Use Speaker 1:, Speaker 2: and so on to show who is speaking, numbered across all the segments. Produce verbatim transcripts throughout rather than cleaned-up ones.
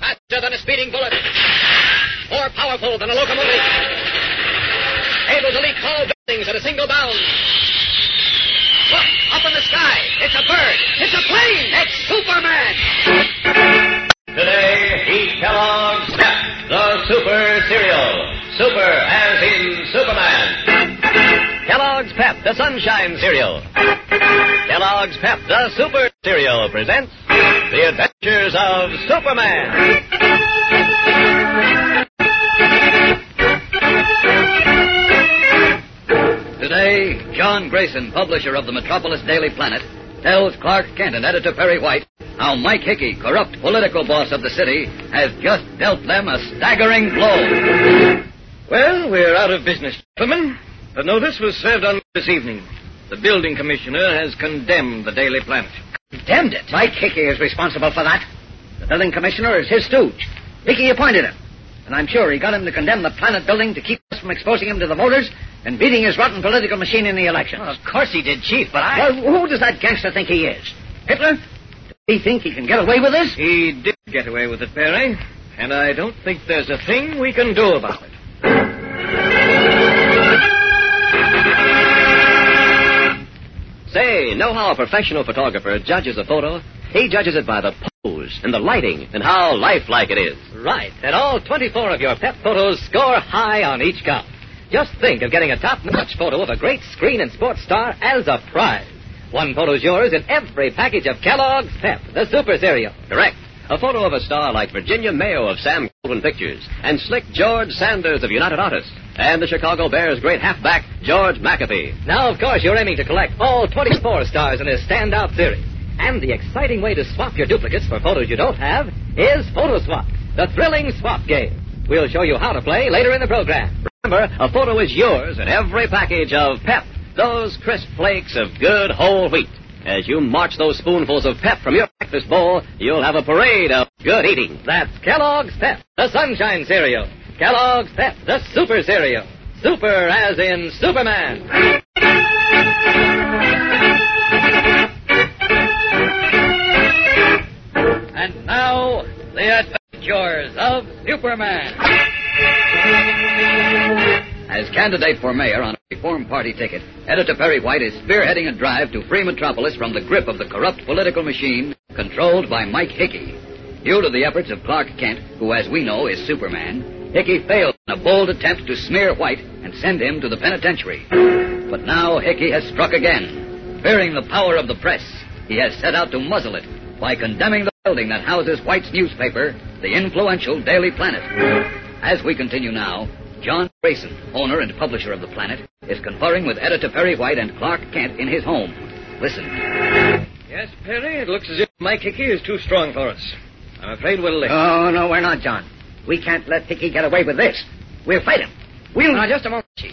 Speaker 1: Faster than a speeding bullet. More powerful than a locomotive. Able to leap tall buildings at a single bound. Look, up in the sky. It's a bird. It's a plane. It's Superman.
Speaker 2: Today, eat Kellogg's Pep, the Super Cereal. Super as in Superman.
Speaker 1: Kellogg's Pep, the Sunshine Cereal. Kellogg's Pep, the Super Cereal presents The Adventures of Superman.
Speaker 3: Today, John Grayson, publisher of the Metropolis Daily Planet, tells Clark Kent and editor Perry White how Mike Hickey, corrupt political boss of the city, has just dealt them a staggering blow.
Speaker 4: Well, we're out of business, gentlemen. The notice was served on this evening. The building commissioner has condemned the Daily Planet.
Speaker 3: Condemned it? Mike Hickey is responsible for that. The building commissioner is his stooge. Hickey appointed him. And I'm sure he got him to condemn the Planet building to keep us from exposing him to the voters and beating his rotten political machine in the election.
Speaker 1: Well, of course he did, Chief, but I...
Speaker 3: Well, who does that gangster think he is? Hitler? Does he think he can get away with this?
Speaker 4: He did get away with it, Perry. And I don't think there's a thing we can do about it.
Speaker 1: Say, know how a professional photographer judges a photo? He judges it by the pose and the lighting and how lifelike it is. Right, and all twenty-four of your Pep photos score high on each count. Just think of getting a top-notch photo of a great screen and sports star as a prize. One photo's yours in every package of Kellogg's Pep, the Super Cereal. Correct. A photo of a star like Virginia Mayo of Sam Goldwyn Pictures, and Slick George Sanders of United Artists, and the Chicago Bears' great halfback, George McAfee. Now, of course, you're aiming to collect all twenty-four stars in this standout series. And the exciting way to swap your duplicates for photos you don't have is Photo Swap, the thrilling swap game. We'll show you how to play later in the program. Remember, a photo is yours in every package of Pep, those crisp flakes of good whole wheat. As you march those spoonfuls of Pep from your breakfast bowl, you'll have a parade of good eating. That's Kellogg's Pep, the Sunshine Cereal. Kellogg's Pep, the Super Cereal. Super as in Superman.
Speaker 3: And now, the adventures of Superman. As candidate for mayor on a Reform Party ticket, Editor Perry White is spearheading a drive to free Metropolis from the grip of the corrupt political machine controlled by Mike Hickey. Due to the efforts of Clark Kent, who, as we know, is Superman, Hickey failed in a bold attempt to smear White and send him to the penitentiary. But now Hickey has struck again. Fearing the power of the press, he has set out to muzzle it by condemning the building that houses White's newspaper, the influential Daily Planet. As we continue now, John Grayson, owner and publisher of the Planet, is conferring with Editor Perry White and Clark Kent in his home. Listen.
Speaker 4: Yes, Perry, it looks as if Mike Hickey is too strong for us. I'm afraid we'll let...
Speaker 3: Oh, no, we're not, John. We can't let Hickey get away with this. We'll fight him. We'll...
Speaker 5: Now, just a moment, Chief.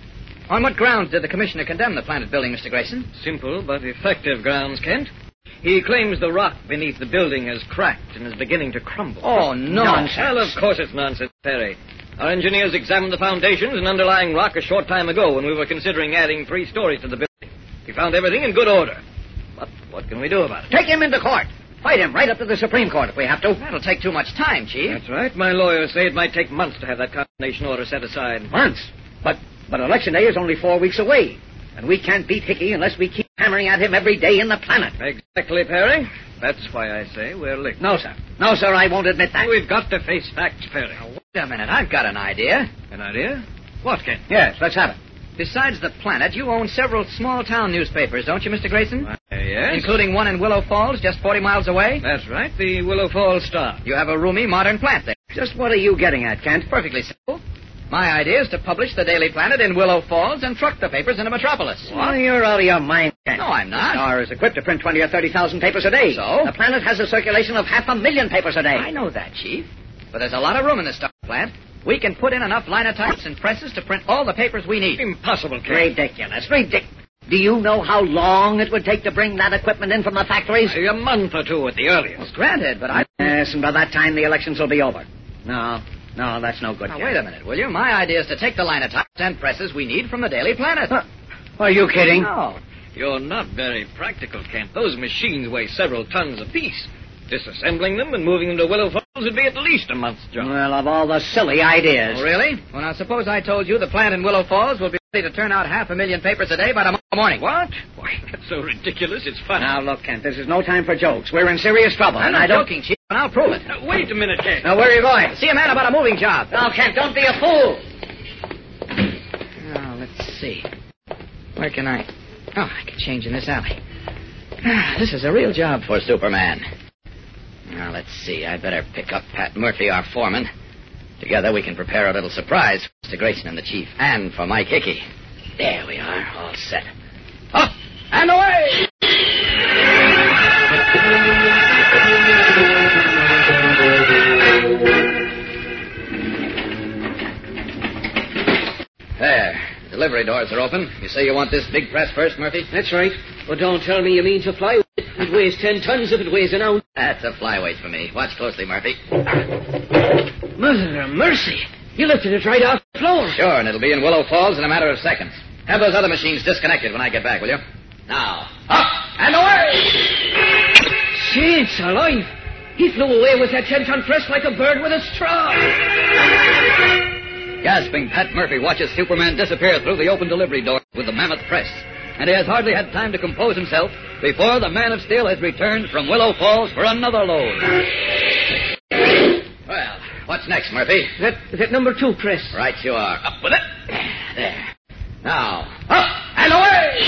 Speaker 5: On what grounds did the commissioner condemn the Planet building, Mister Grayson?
Speaker 4: Simple but effective grounds, Kent. He claims the rock beneath the building has cracked and is beginning to crumble.
Speaker 5: Oh, nonsense.
Speaker 4: Well, of course it's nonsense, Perry. Our engineers examined the foundations and underlying rock a short time ago when we were considering adding three stories to the building. We found everything in good order. But what can we do about it?
Speaker 3: Take him into court. Fight him right up to the Supreme Court if we have to.
Speaker 5: That'll take too much time, Chief.
Speaker 4: That's right. My lawyers say it might take months to have that condemnation order set aside.
Speaker 3: Months? But, but Election Day is only four weeks away. And we can't beat Hickey unless we keep hammering at him every day in the Planet.
Speaker 4: Exactly, Perry. That's why I say we're licked.
Speaker 3: No, sir. No, sir, I won't admit that.
Speaker 4: We've got to face facts, Perry.
Speaker 5: Now, wait a minute. I've got an idea.
Speaker 4: An idea? What, Kent?
Speaker 3: Yes, let's have it.
Speaker 5: Besides the Planet, you own several small-town newspapers, don't you, Mister Grayson?
Speaker 4: Uh, yes.
Speaker 5: Including one in Willow Falls, just forty miles away?
Speaker 4: That's right, the Willow Falls Star.
Speaker 5: You have a roomy, modern plant there.
Speaker 3: Just what are you getting at, Kent?
Speaker 5: Perfectly simple. My idea is to publish the Daily Planet in Willow Falls and truck the papers into Metropolis.
Speaker 3: What? Oh, you're out of your mind, Kent.
Speaker 5: No, I'm not.
Speaker 3: The Star is equipped to print twenty or thirty thousand papers a day.
Speaker 5: So?
Speaker 3: The Planet has a circulation of half a million papers a day.
Speaker 5: I know that, Chief. But there's a lot of room in the Star plant. We can put in enough linotypes and presses to print all the papers we need.
Speaker 4: Impossible, Kent.
Speaker 3: Ridiculous. Ridiculous. Do you know how long it would take to bring that equipment in from the factories?
Speaker 4: A month or two at the earliest.
Speaker 5: Well, granted, but I...
Speaker 3: Yes, and by that time the elections will be over. No, no, that's no good.
Speaker 5: Now,
Speaker 3: Kent.
Speaker 5: wait a minute, will you? My idea is to take the linotypes and presses we need from the Daily Planet.
Speaker 3: Huh. Are you kidding?
Speaker 5: No.
Speaker 4: You're not very practical, Kent. Those machines weigh several tons apiece. Disassembling them and moving them to Willow Falls would be at least a month's job.
Speaker 5: Well, of all the silly ideas.
Speaker 4: Oh, really?
Speaker 5: Well, now, suppose I told you the plant in Willow Falls will be ready to turn out half a million papers a day by tomorrow morning.
Speaker 4: What? Why, that's so ridiculous, it's funny.
Speaker 5: Now, look, Kent, this is no time for jokes. We're in serious trouble.
Speaker 4: I'm
Speaker 5: and
Speaker 4: not
Speaker 5: I don't...
Speaker 4: joking, Chief.
Speaker 5: And I'll prove it.
Speaker 4: Now, wait a minute, Kent.
Speaker 5: Now, where are you going? See a man about a moving job.
Speaker 4: Now, Kent, don't be a fool.
Speaker 5: Now, let's see. Where can I... Oh, I can change in this alley. Ah, this is a real job for Superman. Now, let's see. I'd better pick up Pat Murphy, our foreman. Together we can prepare a little surprise for Mister Grayson and the Chief, and for Mike Hickey. There we are, all set. Up and away! There. The delivery doors are open. You say you want this big press first, Murphy?
Speaker 6: That's right. But don't tell me you mean to fly with it. It weighs ten tons if it weighs an ounce.
Speaker 5: That's a flyweight for me. Watch closely, Murphy.
Speaker 6: Mother of mercy. You lifted it right off the floor.
Speaker 5: Sure, and it'll be in Willow Falls in a matter of seconds. Have those other machines disconnected when I get back, will you? Now, up and away!
Speaker 6: Saints alive. He flew away with that ten-ton press like a bird with a straw.
Speaker 3: Gasping, Pat Murphy watches Superman disappear through the open delivery door with the mammoth press. And he has hardly had time to compose himself before the Man of Steel has returned from Willow Falls for another load.
Speaker 5: Well, what's next, Murphy?
Speaker 6: That, that number two press.
Speaker 5: Right you are. Up with it. There. Now, up and away!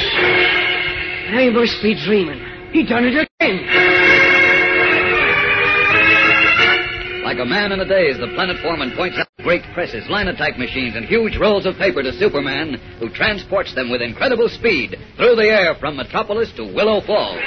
Speaker 6: I must be dreaming. He done it again.
Speaker 3: Like a man in a daze, the planet foreman points out great presses, linotype machines, and huge rolls of paper to Superman, who transports them with incredible speed through the air from Metropolis to Willow Falls.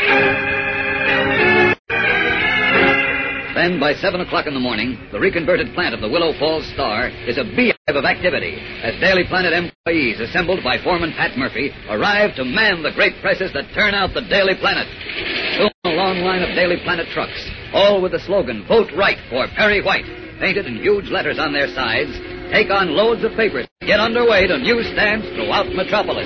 Speaker 3: Then, by seven o'clock in the morning, the reconverted plant of the Willow Falls Star is a beehive of activity as Daily Planet employees, assembled by Foreman Pat Murphy, arrive to man the great presses that turn out the Daily Planet. Soon, a long line of Daily Planet trucks, all with the slogan, Vote Right for Perry White, painted in huge letters on their sides, take on loads of papers, get underway to newsstands throughout Metropolis.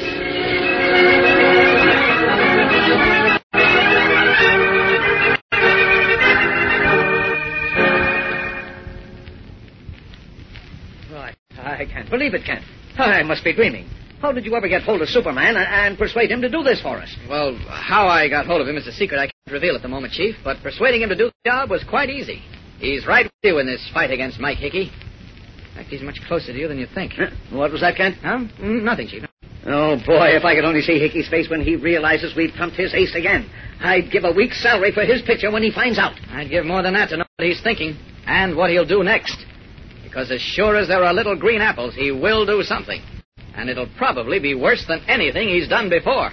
Speaker 5: I can't believe it, Kent. I must be dreaming. How did you ever get hold of Superman and, and persuade him to do this for us? Well, how I got hold of him is a secret I can't reveal at the moment, Chief, but persuading him to do the job was quite easy. He's right with you in this fight against Mike Hickey. In fact, he's much closer to you than you think. Huh? What was that, Kent? Huh? Mm, nothing, Chief. Oh, boy, if I could only see Hickey's face when he realizes we've trumped his ace again. I'd give a week's salary for his picture when he finds out. I'd give more than that to know what he's thinking and what he'll do next. Because as sure as there are little green apples, he will do something. And it'll probably be worse than anything he's done before.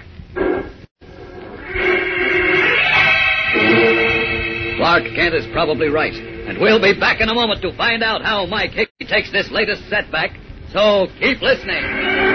Speaker 3: Clark Kent is probably right. And we'll be back in a moment to find out how Mike Hickey takes this latest setback. So keep listening.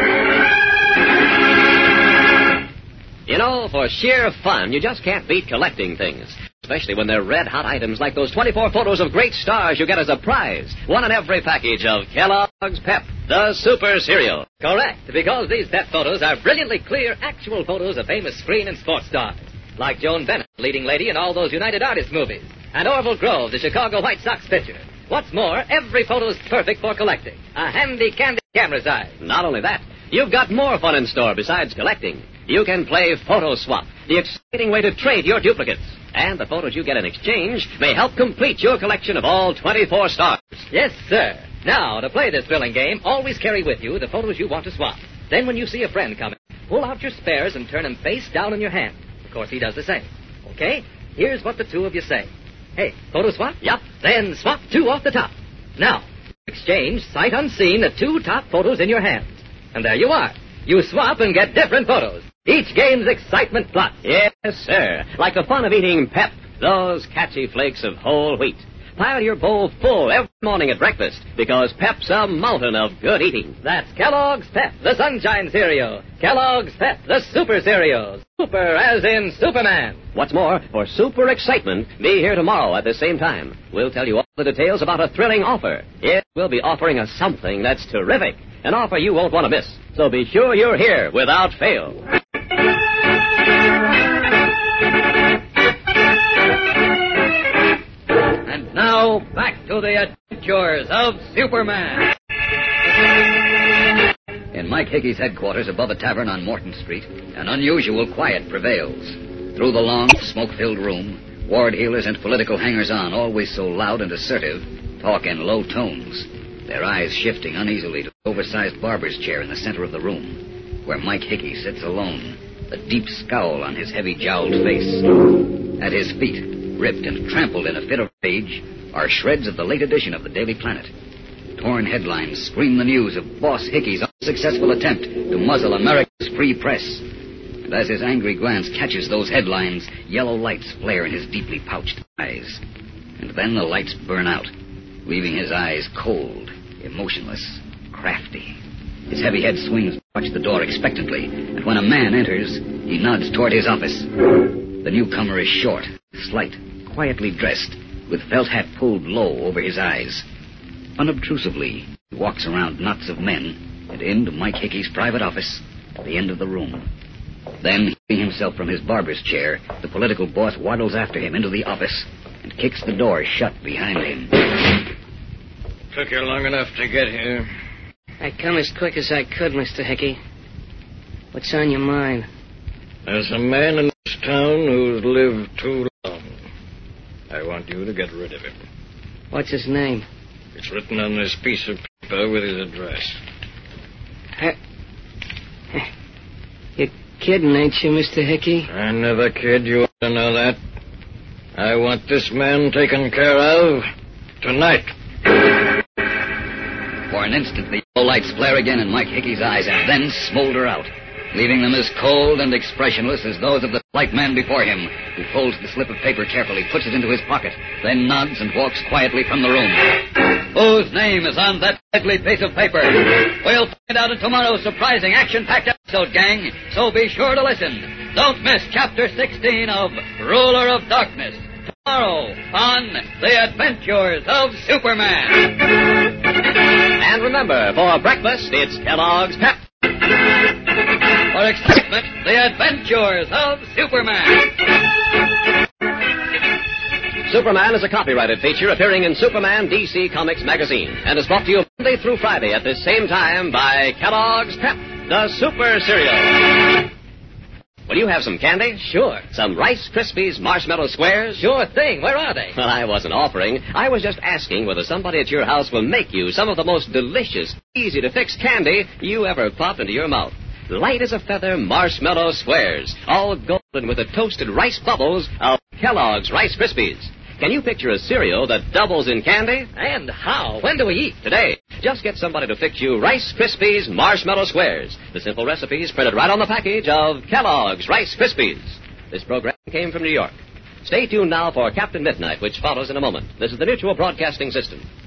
Speaker 1: You know, for sheer fun, you just can't beat collecting things. Especially when they're red-hot items like those twenty-four photos of great stars you get as a prize. One in every package of Kellogg's Pep, the Super Cereal.
Speaker 4: Correct, because these Pep photos are brilliantly clear, actual photos of famous screen and sports stars. Like Joan Bennett, leading lady in all those United Artists movies. And Orville Grove, the Chicago White Sox pitcher. What's more, every photo's perfect for collecting. A handy-candy camera size.
Speaker 1: Not only that, you've got more fun in store besides collecting. You can play Photo Swap, the exciting way to trade your duplicates. And the photos you get in exchange may help complete your collection of all twenty-four stars.
Speaker 4: Yes, sir. Now, to play this thrilling game, always carry with you the photos you want to swap. Then when you see a friend coming, pull out your spares and turn them face down in your hand. Of course, he does the same. Okay? Here's what the two of you say. Hey, photo swap?
Speaker 1: Yup.
Speaker 4: Then swap two off the top. Now, exchange, sight unseen, the two top photos in your hands. And there you are. You swap and get different photos. Each game's excitement plus.
Speaker 1: Yes, sir. Like the fun of eating Pep, those catchy flakes of whole wheat. Pile your bowl full every morning at breakfast, because Pep's a mountain of good eating.
Speaker 4: That's Kellogg's Pep, the Sunshine Cereal. Kellogg's Pep, the Super Cereal. Super as in Superman.
Speaker 1: What's more, for super excitement, be here tomorrow at the same time. We'll tell you all the details about a thrilling offer. Yes, we'll be offering us something that's terrific. An offer you won't want to miss. So be sure you're here without fail.
Speaker 3: And now, now, back to the adventures of Superman. In Mike Hickey's headquarters above a tavern on Morton Street, an unusual quiet prevails. Through the long, smoke-filled room, ward heelers and political hangers-on, always so loud and assertive, talk in low tones, their eyes shifting uneasily to the oversized barber's chair in the center of the room, where Mike Hickey sits alone, a deep scowl on his heavy-jowled face. At his feet, ripped and trampled in a fit of rage, are shreds of the late edition of the Daily Planet. Torn headlines scream the news of Boss Hickey's unsuccessful attempt to muzzle America's free press. And as his angry glance catches those headlines, yellow lights flare in his deeply pouched eyes. And then the lights burn out, leaving his eyes cold, emotionless, crafty. His heavy head swings to watch the door expectantly, and when a man enters, he nods toward his office. The newcomer is short, slight, quietly dressed, with felt hat pulled low over his eyes. Unobtrusively, he walks around knots of men and into Mike Hickey's private office at the end of the room. Then, heaving himself from his barber's chair, the political boss waddles after him into the office and kicks the door shut behind him.
Speaker 7: Took you long enough to get here.
Speaker 6: I come as quick as I could, Mister Hickey. What's on your mind?
Speaker 7: There's a man in this town who's lived too long. I want you to get rid of him.
Speaker 6: What's his name?
Speaker 7: It's written on this piece of paper with his address.
Speaker 6: Uh, you're kidding, ain't you, Mister Hickey?
Speaker 7: I never kid. You ought to know that. I want this man taken care of tonight.
Speaker 3: For an instant, the yellow lights flare again in Mike Hickey's eyes and then smolder out, leaving them as cold and expressionless as those of the slight man before him, who folds the slip of paper carefully, puts it into his pocket, then nods and walks quietly from the room. Whose name is on that deadly piece of paper? We'll find out in tomorrow's surprising action-packed episode, gang, so be sure to listen. Don't miss Chapter sixteen of Ruler of Darkness, tomorrow on The Adventures of Superman.
Speaker 1: And remember, for breakfast, it's Kellogg's Pep.
Speaker 3: For excitement, The Adventures of Superman.
Speaker 1: Superman is a copyrighted feature appearing in Superman D C Comics magazine and is brought to you Monday through Friday at this same time by Kellogg's Pep, the Super Cereal. Will you have some candy?
Speaker 4: Sure.
Speaker 1: Some Rice Krispies Marshmallow Squares?
Speaker 4: Sure thing. Where are they?
Speaker 1: Well, I wasn't offering. I was just asking whether somebody at your house will make you some of the most delicious, easy-to-fix candy you ever popped into your mouth. Light as a feather marshmallow squares, all golden with the toasted rice bubbles of Kellogg's Rice Krispies. Can you picture a cereal that doubles in candy?
Speaker 4: And how? When do we eat?
Speaker 1: Today. Just get somebody to fix you Rice Krispies Marshmallow Squares. The simple recipes printed right on the package of Kellogg's Rice Krispies. This program came from New York. Stay tuned now for Captain Midnight, which follows in a moment. This is the Mutual Broadcasting System.